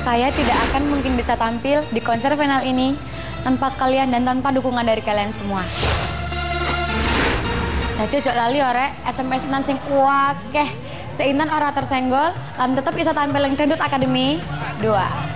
Saya tidak akan mungkin bisa tampil di konser final ini tanpa kalian dan tanpa dukungan dari kalian semua. Jadi ojo lali ore SMS nan sing wakeh. Seintan ora tersenggol, lan tetap bisa tampil yang Dangdut Academy 2.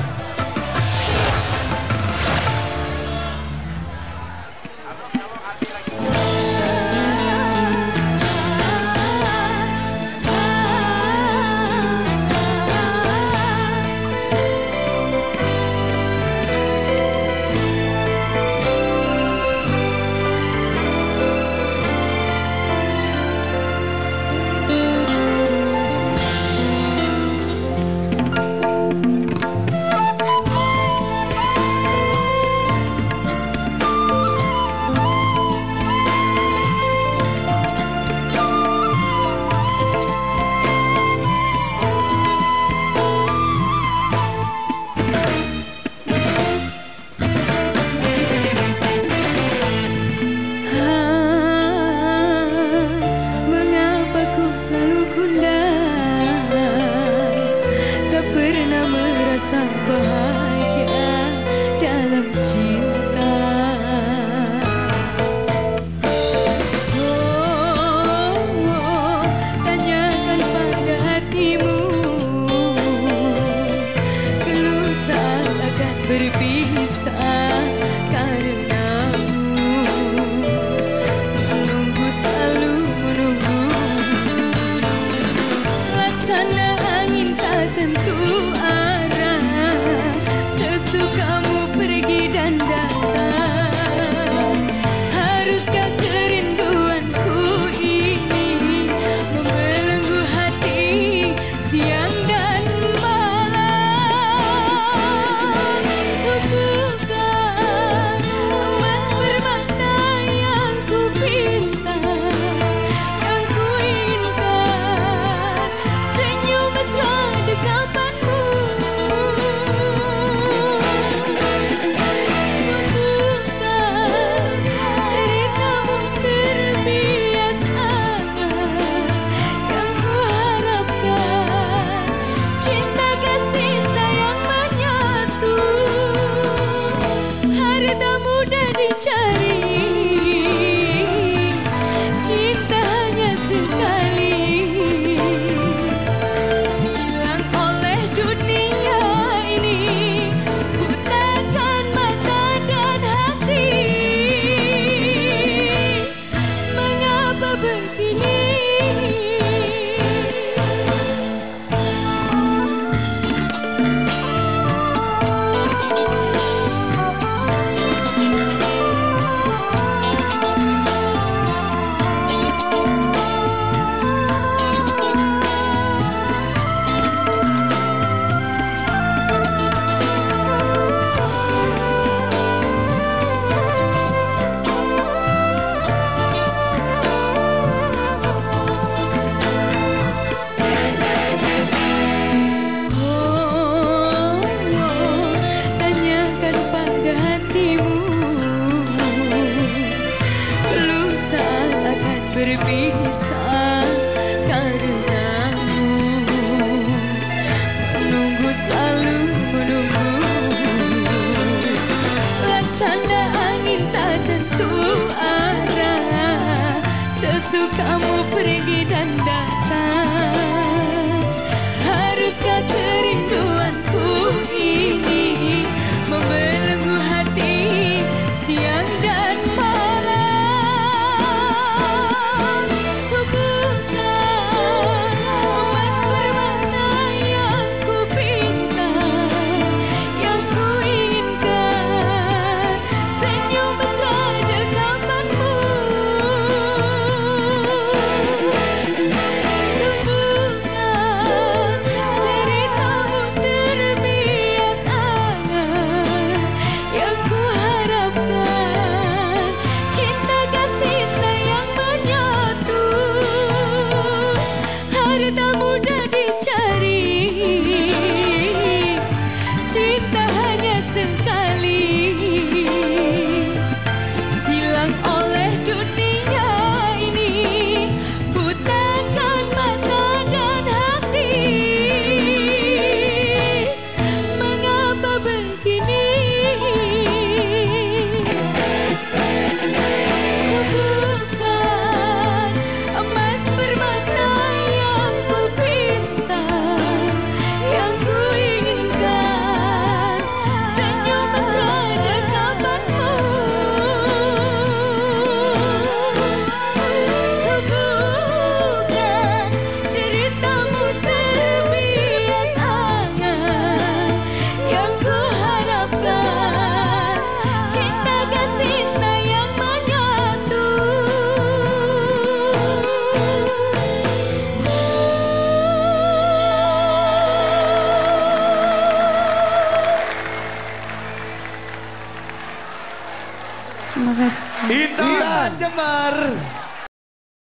Bahagia dalam cinta. Tanyakan pada hatimu, keluh saat akan berpisah karenamu. Menunggu, selalu menunggu, laksana angin tak tentu arah. Sesukamu pergi dan datang. Haruskah kerinduanku ini membelenggu hati siang dan malam? Bukan emas permata yang ku pinta, yang ku inginkan senyum mesra dekapanmu. Cinta hanya sekali, hilang oleh dunia ini, butakan mata dan hati. Mengapa begini? Berpisah karenamu. Menunggu, selalu menunggu, laksana angin tak tentu arah. Sesukamu pergi dan datang. Haruskah kerinduanku ini membelenggu hati siang dan malam? Intan Jember.